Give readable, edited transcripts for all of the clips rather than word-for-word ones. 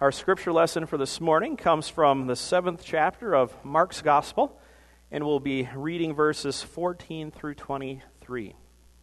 Our scripture lesson for this morning comes from the 7th chapter of Mark's Gospel, and we'll be reading verses 14 through 23.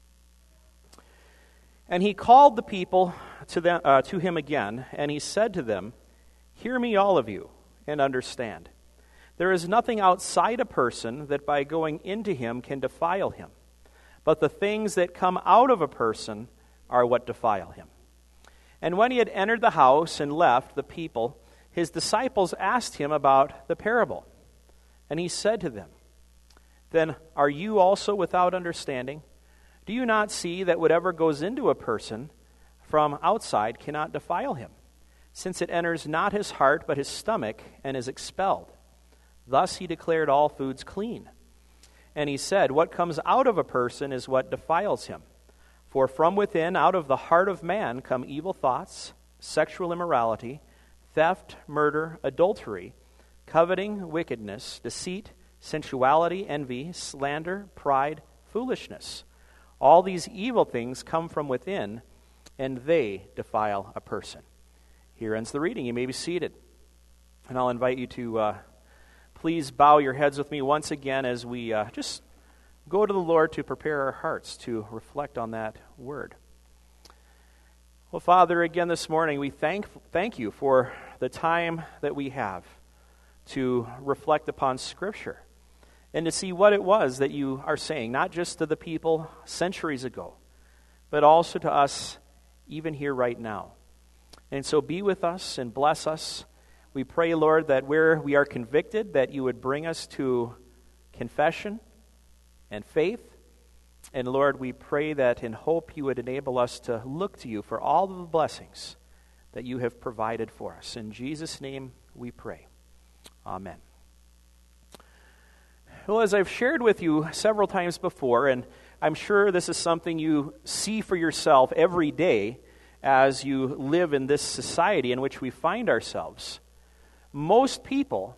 And he called the people to him again, and he said to them, "Hear me, all of you, and understand. There is nothing outside a person that by going into him can defile him, but the things that come out of a person are what defile him." And when he had entered the house and left the people, his disciples asked him about the parable. And he said to them, "Then are you also without understanding? Do you not see that whatever goes into a person from outside cannot defile him, since it enters not his heart but his stomach and is expelled? Thus he declared all foods clean. And he said, what comes out of a person is what defiles him. For from within, out of the heart of man, come evil thoughts, sexual immorality, theft, murder, adultery, coveting, wickedness, deceit, sensuality, envy, slander, pride, foolishness. All these evil things come from within, and they defile a person." Here ends the reading. You may be seated. And I'll invite you to please bow your heads with me once again as we just go to the Lord to prepare our hearts to reflect on that word. Well, Father, again this morning we thank you for the time that we have to reflect upon Scripture and to see what it was that you are saying, not just to the people centuries ago, but also to us even here right now. And so be with us and bless us. We pray, Lord, that where we are convicted, that you would bring us to confession and faith. And Lord, we pray that in hope you would enable us to look to you for all of the blessings that you have provided for us. In Jesus' name we pray. Amen. Well, as I've shared with you several times before, and I'm sure this is something you see for yourself every day as you live in this society in which we find ourselves, most people,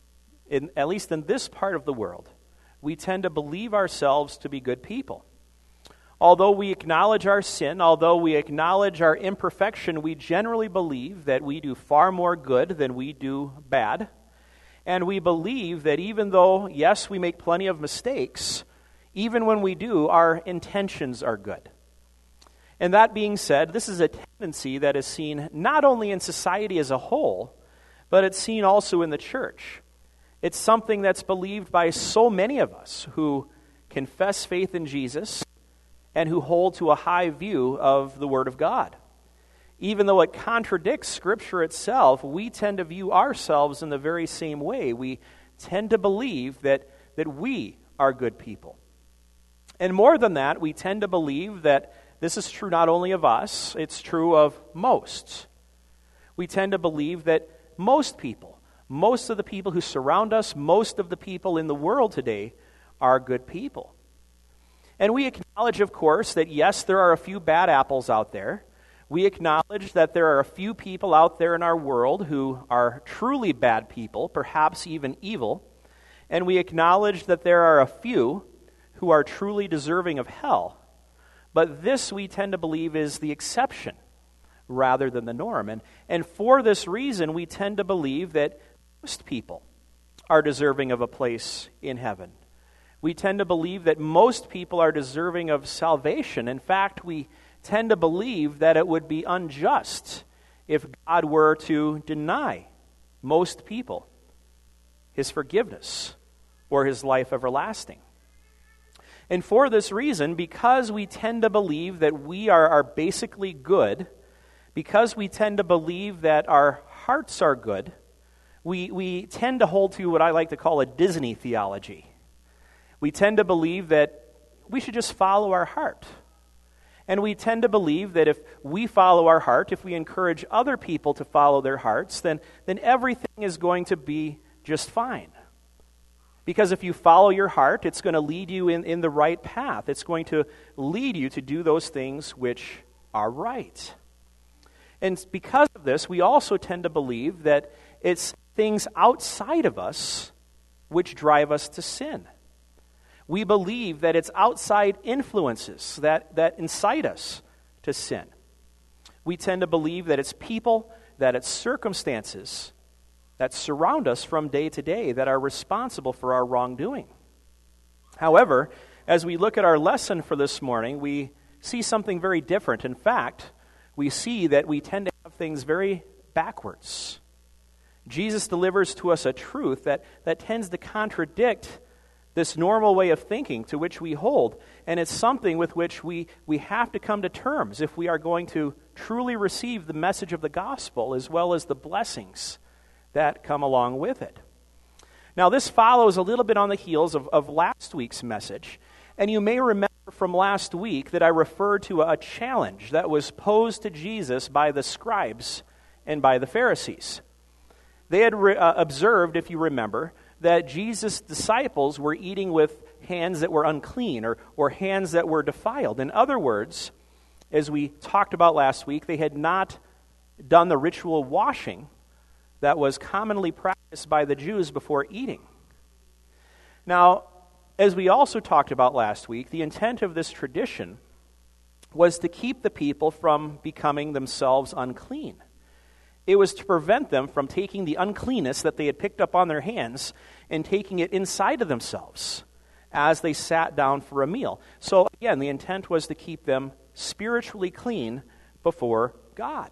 at least in this part of the world, we tend to believe ourselves to be good people. Although we acknowledge our sin, although we acknowledge our imperfection, we generally believe that we do far more good than we do bad. And we believe that even though, yes, we make plenty of mistakes, even when we do, our intentions are good. And that being said, this is a tendency that is seen not only in society as a whole, but it's seen also in the church. It's something that's believed by so many of us who confess faith in Jesus and who hold to a high view of the Word of God. Even though it contradicts Scripture itself, we tend to view ourselves in the very same way. We tend to believe that we are good people. And more than that, we tend to believe that this is true not only of us, it's true of most. We tend to believe that most people, most of the people who surround us, most of the people in the world today are good people. And we acknowledge, of course, that yes, there are a few bad apples out there. We acknowledge that there are a few people out there in our world who are truly bad people, perhaps even evil. And we acknowledge that there are a few who are truly deserving of hell. But this, we tend to believe, is the exception rather than the norm. And for this reason, we tend to believe that most people are deserving of a place in heaven. We tend to believe that most people are deserving of salvation. In fact, we tend to believe that it would be unjust if God were to deny most people his forgiveness or his life everlasting. And for this reason, because we tend to believe that we are basically good, because we tend to believe that our hearts are good, we tend to hold to what I like to call a Disney theology. We tend to believe that we should just follow our heart. And we tend to believe that if we follow our heart, if we encourage other people to follow their hearts, then everything is going to be just fine. Because if you follow your heart, it's going to lead you in the right path. It's going to lead you to do those things which are right. And because of this, we also tend to believe that it's things outside of us which drive us to sin. We believe that it's outside influences that incite us to sin. We tend to believe that it's people that it's circumstances that surround us from day to day that are responsible for our wrongdoing. However, as we look at our lesson for this morning, we see something very different. In fact, we see that we tend to have things very backwards. Jesus delivers to us a truth that tends to contradict this normal way of thinking to which we hold, and it's something with which we have to come to terms if we are going to truly receive the message of the gospel as well as the blessings that come along with it. Now, this follows a little bit on the heels of last week's message, and you may remember from last week that I referred to a challenge that was posed to Jesus by the scribes and by the Pharisees. They had observed, if you remember, that Jesus' disciples were eating with hands that were unclean or hands that were defiled. In other words, as we talked about last week, they had not done the ritual washing that was commonly practiced by the Jews before eating. Now, as we also talked about last week, the intent of this tradition was to keep the people from becoming themselves unclean. It was to prevent them from taking the uncleanness that they had picked up on their hands and taking it inside of themselves as they sat down for a meal. So again, the intent was to keep them spiritually clean before God.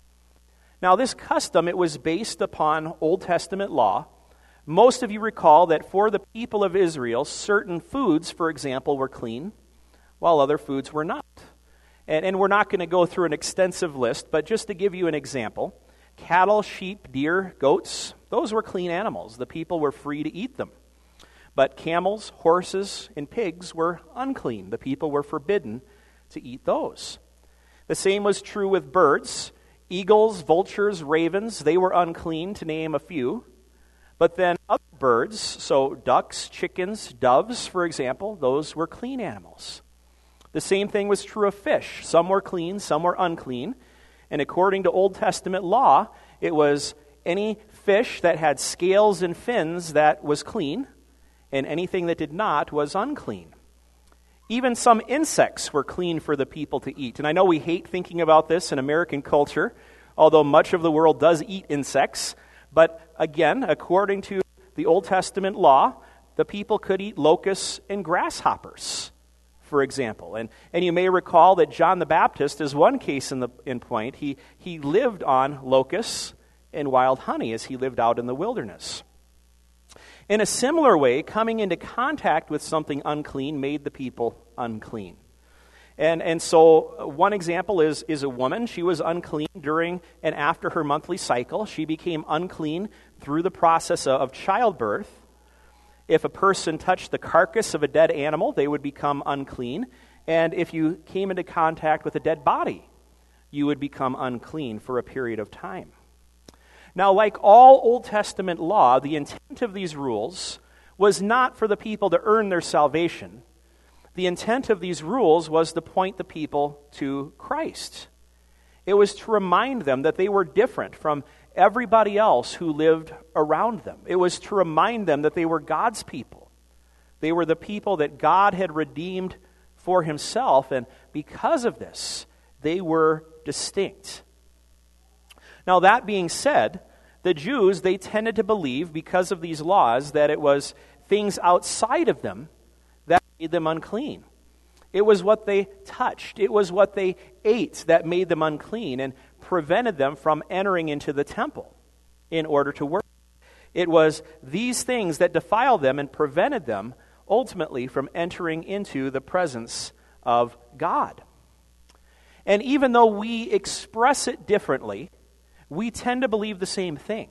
Now, this custom, it was based upon Old Testament law. Most of you recall that for the people of Israel, certain foods, for example, were clean, while other foods were not. And we're not going to go through an extensive list, but just to give you an example, cattle, sheep, deer, goats, those were clean animals. The people were free to eat them. But camels, horses, and pigs were unclean. The people were forbidden to eat those. The same was true with birds. Eagles, vultures, ravens, they were unclean, to name a few. But then other birds, so ducks, chickens, doves, for example, those were clean animals. The same thing was true of fish. Some were clean, some were unclean. And according to Old Testament law, it was any fish that had scales and fins that was clean, and anything that did not was unclean. Even some insects were clean for the people to eat. And I know we hate thinking about this in American culture, although much of the world does eat insects. But again, according to the Old Testament law, the people could eat locusts and grasshoppers, for example. And you may recall that John the Baptist is one case in point. He lived on locusts and wild honey as he lived out in the wilderness. In a similar way, coming into contact with something unclean made the people unclean. And so one example is a woman. She was unclean during and after her monthly cycle. She became unclean through the process of childbirth. If a person touched the carcass of a dead animal, they would become unclean. And if you came into contact with a dead body, you would become unclean for a period of time. Now, like all Old Testament law, the intent of these rules was not for the people to earn their salvation. The intent of these rules was to point the people to Christ. It was to remind them that they were different from everybody else who lived around them. It was to remind them that they were God's people. They were the people that God had redeemed for himself, and because of this, they were distinct. Now, that being said, the Jews, they tended to believe, because of these laws, that it was things outside of them that made them unclean. It was what they touched. It was what they ate that made them unclean and prevented them from entering into the temple in order to worship. It was these things that defiled them and prevented them ultimately from entering into the presence of God. And even though we express it differently, we tend to believe the same thing.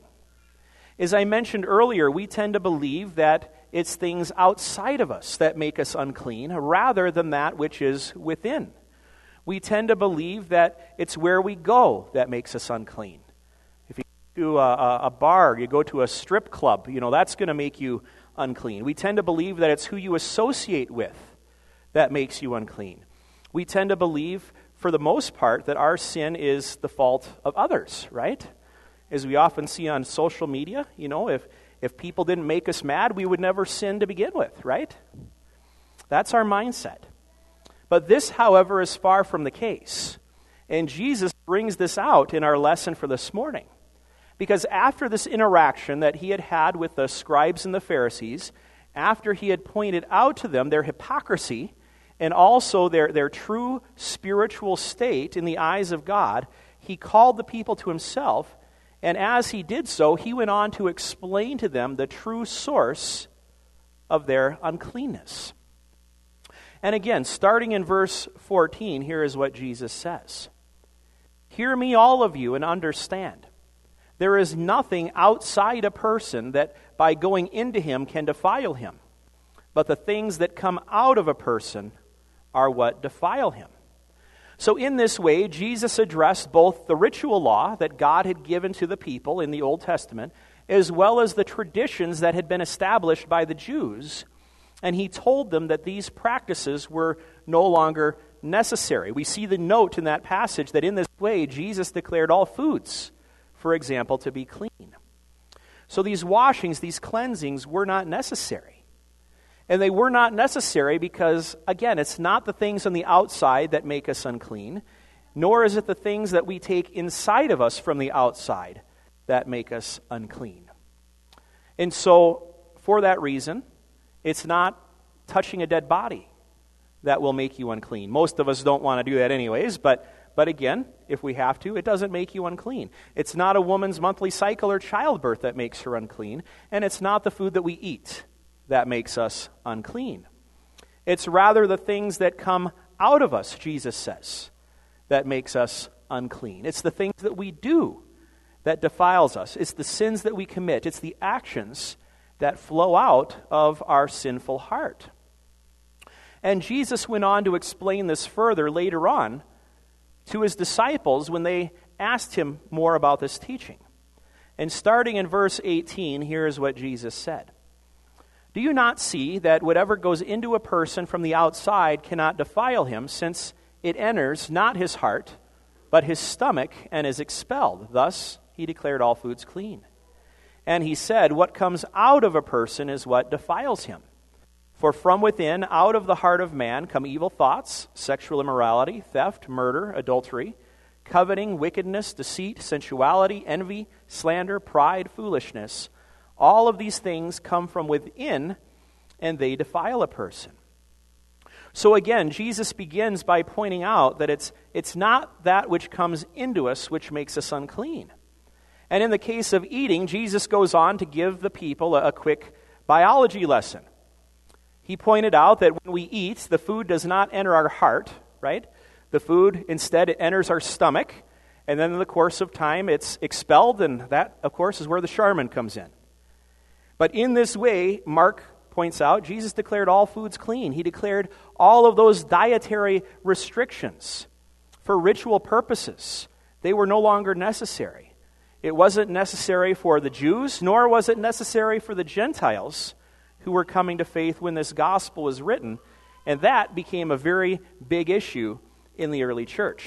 As I mentioned earlier, we tend to believe that it's things outside of us that make us unclean rather than that which is within. We tend to believe that it's where we go that makes us unclean. If you go to a bar, you go to a strip club, that's going to make you unclean. We tend to believe that it's who you associate with that makes you unclean. We tend to believe, for the most part, that our sin is the fault of others, right? As we often see on social media, if people didn't make us mad, we would never sin to begin with, right? That's our mindset. But this, however, is far from the case. And Jesus brings this out in our lesson for this morning. Because after this interaction that he had had with the scribes and the Pharisees, after he had pointed out to them their hypocrisy and also their true spiritual state in the eyes of God, he called the people to himself, and as he did so, he went on to explain to them the true source of their uncleanness. And again, starting in verse 14, here is what Jesus says. "Hear me, all of you, and understand. There is nothing outside a person that by going into him can defile him, but the things that come out of a person are what defile him." So in this way, Jesus addressed both the ritual law that God had given to the people in the Old Testament, as well as the traditions that had been established by the Jews. And he told them that these practices were no longer necessary. We see the note in that passage that in this way, Jesus declared all foods, for example, to be clean. So these washings, these cleansings were not necessary. And they were not necessary because, again, it's not the things on the outside that make us unclean, nor is it the things that we take inside of us from the outside that make us unclean. And so, for that reason, it's not touching a dead body that will make you unclean. Most of us don't want to do that anyways, but again, if we have to, it doesn't make you unclean. It's not a woman's monthly cycle or childbirth that makes her unclean, and it's not the food that we eat that makes us unclean. It's rather the things that come out of us, Jesus says, that makes us unclean. It's the things that we do that defiles us. It's the sins that we commit. It's the actions that flow out of our sinful heart. And Jesus went on to explain this further later on to his disciples when they asked him more about this teaching. And starting in verse 18, here is what Jesus said. "Do you not see that whatever goes into a person from the outside cannot defile him, since it enters not his heart, but his stomach, and is expelled? Thus he declared all foods clean. And he said, what comes out of a person is what defiles him. For from within, out of the heart of man, come evil thoughts, sexual immorality, theft, murder, adultery, coveting, wickedness, deceit, sensuality, envy, slander, pride, foolishness. All of these things come from within, and they defile a person." So again, Jesus begins by pointing out that it's not that which comes into us which makes us unclean. And in the case of eating, Jesus goes on to give the people a quick biology lesson. He pointed out that when we eat, the food does not enter our heart, right? The food, instead, it enters our stomach, and then in the course of time, it's expelled, and that, of course, is where the Charmin comes in. But in this way, Mark points out, Jesus declared all foods clean. He declared all of those dietary restrictions for ritual purposes. They were no longer necessary. It wasn't necessary for the Jews, nor was it necessary for the Gentiles who were coming to faith when this gospel was written. And that became a very big issue in the early church.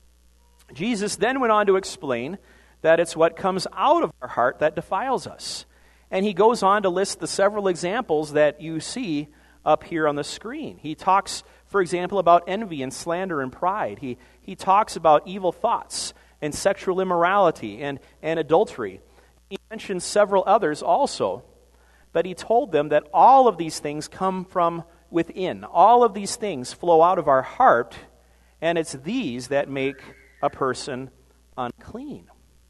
Jesus then went on to explain that it's what comes out of our heart that defiles us. And he goes on to list the several examples that you see up here on the screen. He talks, for example, about envy and slander and pride. He talks about evil thoughts and sexual immorality and adultery. He mentions several others also, but he told them that all of these things come from within. All of these things flow out of our heart, and it's these that make a person unclean.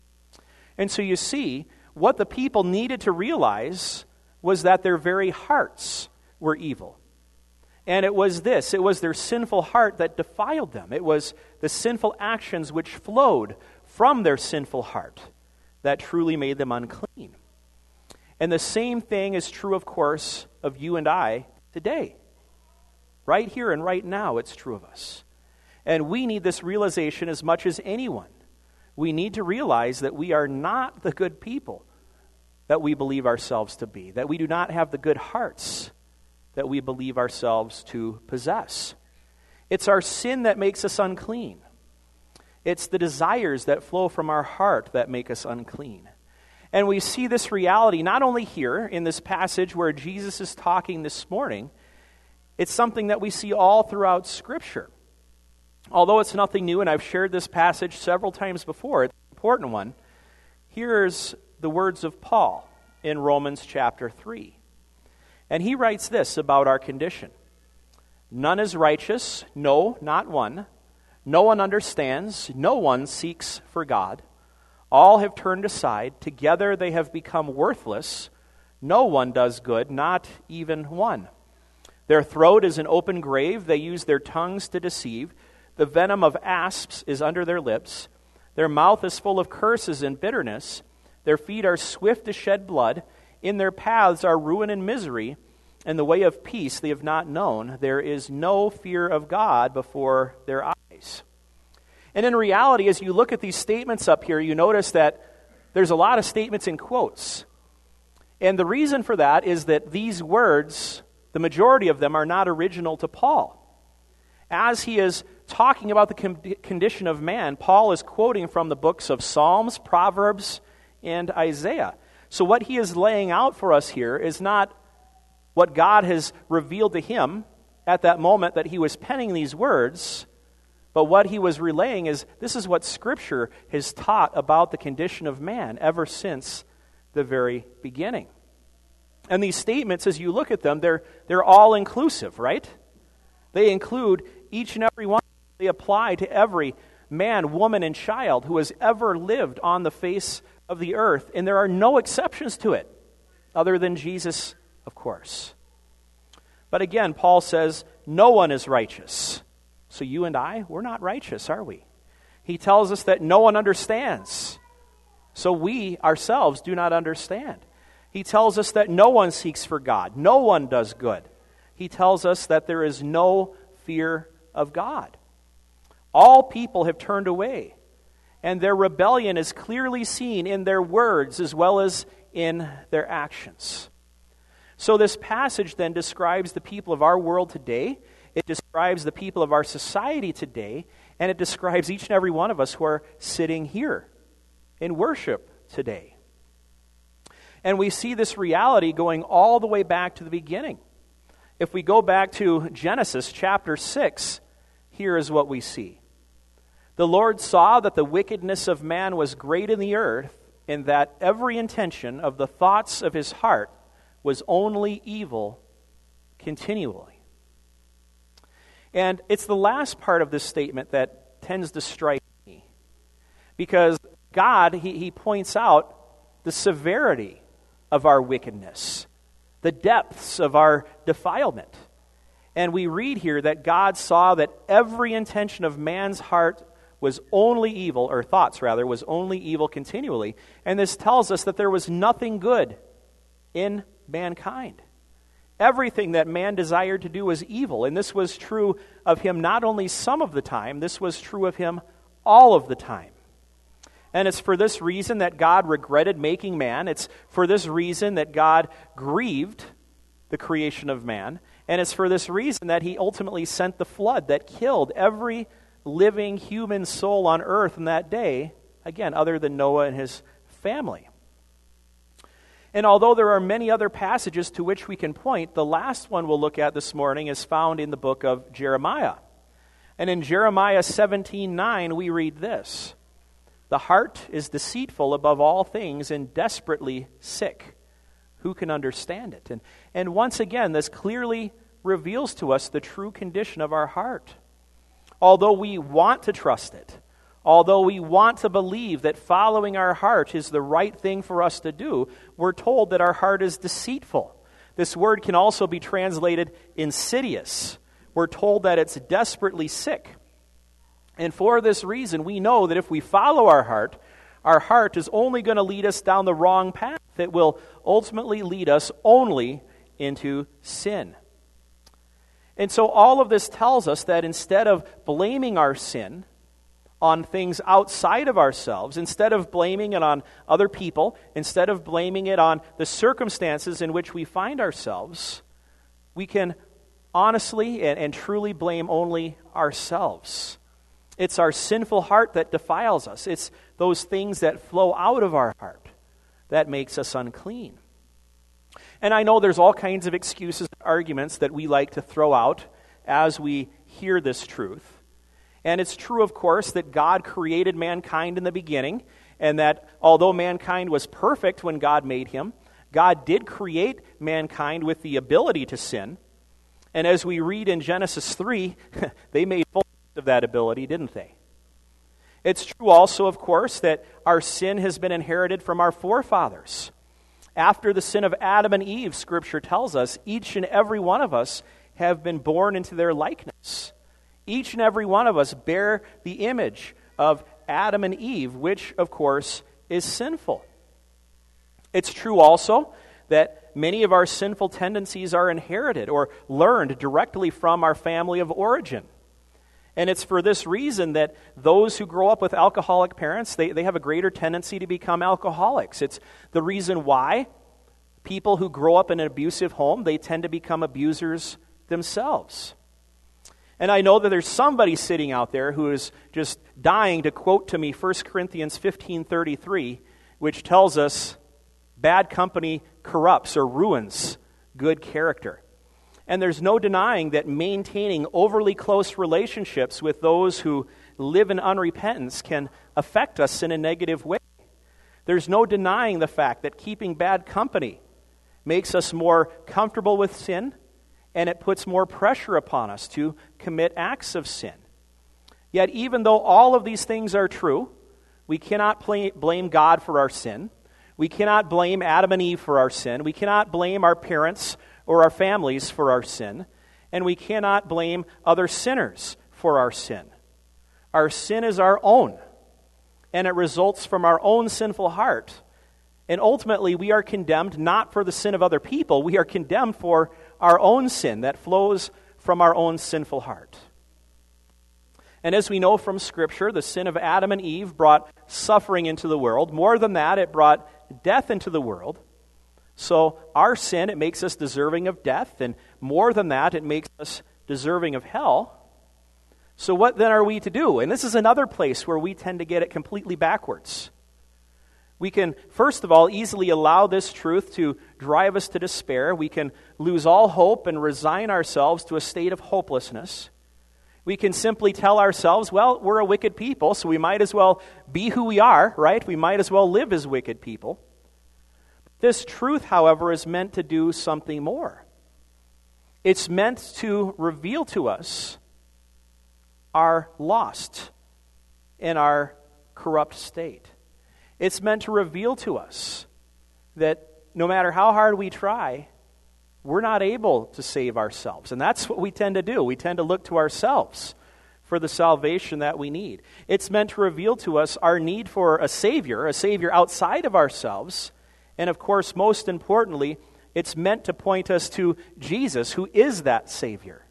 And so you see, what the people needed to realize was that their very hearts were evil. And it was their sinful heart that defiled them. It was the sinful actions which flowed from their sinful heart that truly made them unclean. And the same thing is true, of course, of you and I today. Right here and right now, it's true of us. And we need this realization as much as anyone. We need to realize that we are not the good people that we believe ourselves to be, that we do not have the good hearts that we believe ourselves to possess. It's our sin that makes us unclean. It's the desires that flow from our heart that make us unclean. And we see this reality not only here in this passage where Jesus is talking this morning, it's something that we see all throughout Scripture. Although it's nothing new, and I've shared this passage several times before, it's an important one, here's the words of Paul in Romans chapter 3. And he writes this about our condition. None is righteous, no, not one. No one understands, no one seeks for God. All have turned aside, together they have become worthless. No one does good, not even one. Their throat is an open grave, they use their tongues to deceive. The venom of asps is under their lips. Their mouth is full of curses and bitterness. Their feet are swift to shed blood. In their paths are ruin and misery. And the way of peace they have not known. There is no fear of God before their eyes. And in reality, as you look at these statements up here, you notice that there's a lot of statements in quotes. And the reason for that is that these words, the majority of them, are not original to Paul. As he is talking about the condition of man, Paul is quoting from the books of Psalms, Proverbs, and Isaiah. So what he is laying out for us here is not what God has revealed to him at that moment that he was penning these words, but what he was relaying is this is what Scripture has taught about the condition of man ever since the very beginning. And these statements, as you look at them, they're all inclusive, right? They include each and every one. They apply to every man, woman, and child who has ever lived on the face of the earth. And there are no exceptions to it, other than Jesus, of course. But again, Paul says, no one is righteous. So you and I, we're not righteous, are we? He tells us that no one understands. So we ourselves do not understand. He tells us that no one seeks for God. No one does good. He tells us that there is no fear of God. All people have turned away, and their rebellion is clearly seen in their words as well as in their actions. So this passage then describes the people of our world today. It describes the people of our society today, and it describes each and every one of us who are sitting here in worship today. And we see this reality going all the way back to the beginning. If we go back to Genesis chapter 6, here is what we see. The Lord saw that the wickedness of man was great in the earth, and that every intention of the thoughts of his heart was only evil continually. And it's the last part of this statement that tends to strike me. Because God, he points out the severity of our wickedness, the depths of our defilement. And we read here that God saw that every intention of man's heart was only evil, or thoughts rather, was only evil continually. And this tells us that there was nothing good in mankind. Everything that man desired to do was evil. And this was true of him not only some of the time, this was true of him all of the time. And it's for this reason that God regretted making man. It's for this reason that God grieved the creation of man. And it's for this reason that he ultimately sent the flood that killed every living human soul on earth in that day, again, other than Noah and his family. And although there are many other passages to which we can point, the last one we'll look at this morning is found in the book of Jeremiah. And in Jeremiah 17:9, we read this: "The heart is deceitful above all things and desperately sick. Who can understand it?" And once again, this clearly reveals to us the true condition of our heart. Although we want to trust it, although we want to believe that following our heart is the right thing for us to do, we're told that our heart is deceitful. This word can also be translated insidious. We're told that it's desperately sick. And for this reason, we know that if we follow our heart is only going to lead us down the wrong path. It will ultimately lead us only into sin. And so all of this tells us that instead of blaming our sin on things outside of ourselves, instead of blaming it on other people, instead of blaming it on the circumstances in which we find ourselves, we can honestly and truly blame only ourselves. It's our sinful heart that defiles us. It's those things that flow out of our heart that makes us unclean. And I know there's all kinds of excuses and arguments that we like to throw out as we hear this truth. And it's true, of course, that God created mankind in the beginning, and that although mankind was perfect when God made him, God did create mankind with the ability to sin. And as we read in Genesis 3, they made full use of that ability, didn't they? It's true also, of course, that our sin has been inherited from our forefathers. After the sin of Adam and Eve, Scripture tells us, each and every one of us have been born into their likeness. Each and every one of us bear the image of Adam and Eve, which, of course, is sinful. It's true also that many of our sinful tendencies are inherited or learned directly from our family of origin. And it's for this reason that those who grow up with alcoholic parents, they have a greater tendency to become alcoholics. It's the reason why people who grow up in an abusive home, they tend to become abusers themselves. And I know that there's somebody sitting out there who is just dying to quote to me 1 Corinthians 15:33, which tells us bad company corrupts or ruins good character. And there's no denying that maintaining overly close relationships with those who live in unrepentance can affect us in a negative way. There's no denying the fact that keeping bad company makes us more comfortable with sin, and it puts more pressure upon us to commit acts of sin. Yet even though all of these things are true, we cannot blame God for our sin. We cannot blame Adam and Eve for our sin. We cannot blame our parents or our families for our sin. And we cannot blame other sinners for our sin. Our sin is our own, and it results from our own sinful heart. And ultimately, we are condemned not for the sin of other people. We are condemned for our own sin that flows from our own sinful heart. And as we know from Scripture, the sin of Adam and Eve brought suffering into the world. More than that, it brought death into the world. So our sin, it makes us deserving of death, and more than that, it makes us deserving of hell. So what then are we to do? And this is another place where we tend to get it completely backwards. We can, first of all, easily allow this truth to drive us to despair. We can lose all hope and resign ourselves to a state of hopelessness. We can simply tell ourselves, well, we're a wicked people, so we might as well be who we are, right? We might as well live as wicked people. This truth, however, is meant to do something more. It's meant to reveal to us our lost and our corrupt state. It's meant to reveal to us that no matter how hard we try, we're not able to save ourselves. And that's what we tend to do. We tend to look to ourselves for the salvation that we need. It's meant to reveal to us our need for a Savior outside of ourselves. And of course, most importantly, it's meant to point us to Jesus, who is that Savior.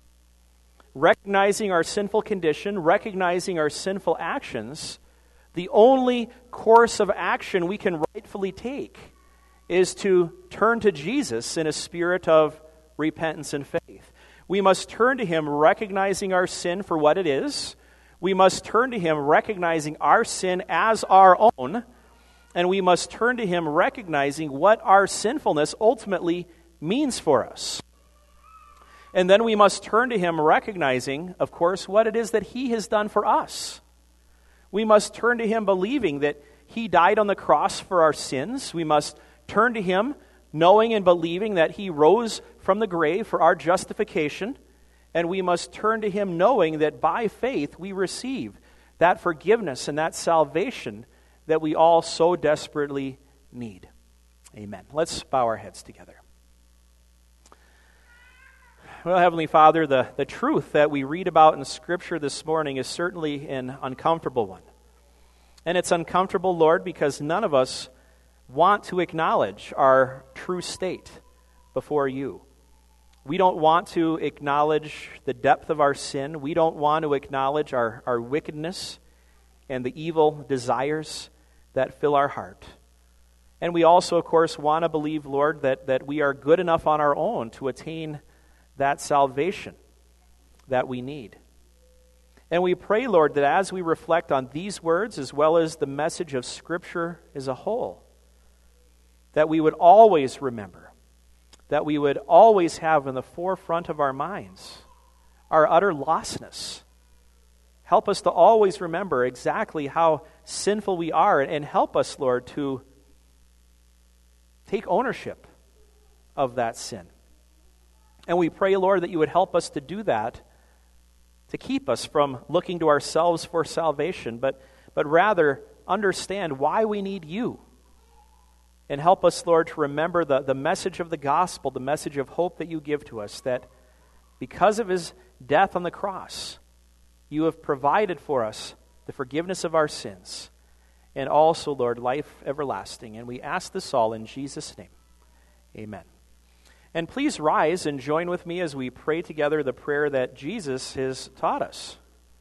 Recognizing our sinful condition, recognizing our sinful actions, the only course of action we can rightfully take is to turn to Jesus in a spirit of repentance and faith. We must turn to Him recognizing our sin for what it is. We must turn to Him recognizing our sin as our own. And we must turn to Him recognizing what our sinfulness ultimately means for us. And then we must turn to Him recognizing, of course, what it is that He has done for us. We must turn to Him believing that He died on the cross for our sins. We must turn to Him knowing and believing that He rose from the grave for our justification. And we must turn to Him knowing that by faith we receive that forgiveness and that salvation that we all so desperately need. Amen. Let's bow our heads together. Well, Heavenly Father, the truth that we read about in Scripture this morning is certainly an uncomfortable one. And it's uncomfortable, Lord, because none of us want to acknowledge our true state before You. We don't want to acknowledge the depth of our sin. We don't want to acknowledge our wickedness and the evil desires that fill our heart. And we also, of course, want to believe, Lord, that we are good enough on our own to attain that salvation that we need. And we pray, Lord, that as we reflect on these words as well as the message of Scripture as a whole, that we would always remember, that we would always have in the forefront of our minds our utter lostness. Help us to always remember exactly how sinful we are, and help us, Lord, to take ownership of that sin. And we pray, Lord, that you would help us to do that, to keep us from looking to ourselves for salvation, but rather understand why we need you. And help us, Lord, to remember the message of the gospel, the message of hope that you give to us, that because of his death on the cross, you have provided for us the forgiveness of our sins, and also, Lord, life everlasting. And we ask this all in Jesus' name. Amen. And please rise and join with me as we pray together the prayer that Jesus has taught us.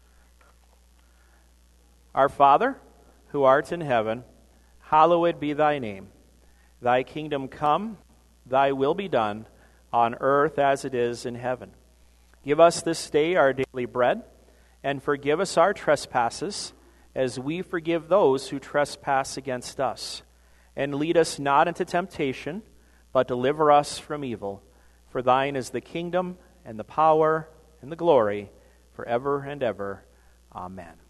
Our Father, who art in heaven, hallowed be thy name. Thy kingdom come, thy will be done, on earth as it is in heaven. Give us this day our daily bread, and forgive us our trespasses, as we forgive those who trespass against us. And lead us not into temptation, but deliver us from evil. For thine is the kingdom, and the power, and the glory, forever and ever. Amen.